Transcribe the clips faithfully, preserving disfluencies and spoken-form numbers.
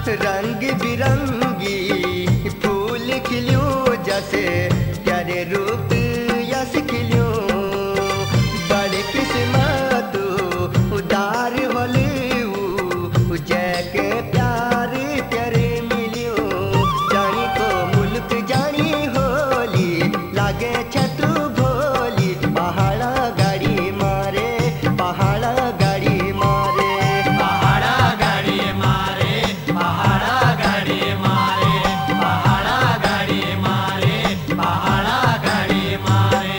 रंग बिरंगी फूल खिलियो जैसे प्यारे रूप यस खिलियो बड़े किस्मत उदार होले जैके प्यार प्यारे मिलियो जानी को मुल्क जानी होली लागे छतु भोली पहाड़ा गाड़ी मारे पहाड़ा गाड़ी मारे पहाड़ा गाड़ी मारे पहाड़ा गाड़ी मारे पहाड़ा गाड़ी मारे पहाड़ा गाड़ी मारे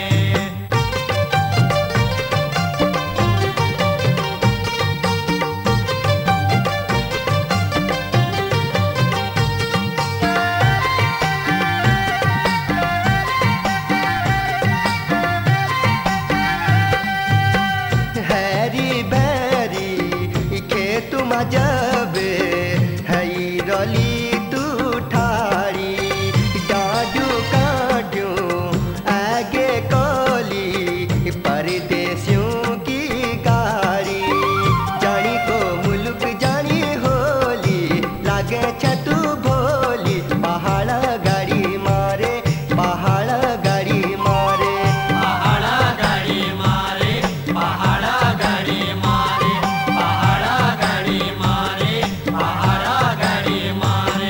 हैरी बैरी खेत मजबे हई रली तू ठारी डाडू काटू आगे कोली परदेसियों की गाड़ी जानी को मुल्क जानी होली लागे छतु भोली पहाड़ा गाड़ी मारे पहाड़ा गाड़ी मारे पहाड़ा गाड़ी मारे पहाड़ा गाड़ी मारे पहाड़ा गाड़ी मारे पहाड़ा गाड़ी मारे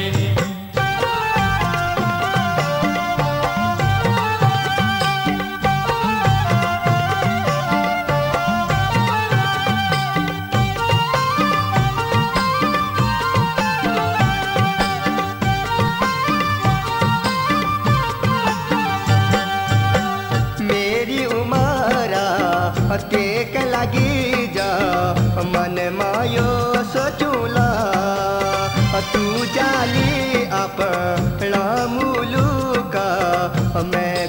मेरी उमरा टेक लगी जा मन मायो सोचूला तू जाली अपना मुलुका मैं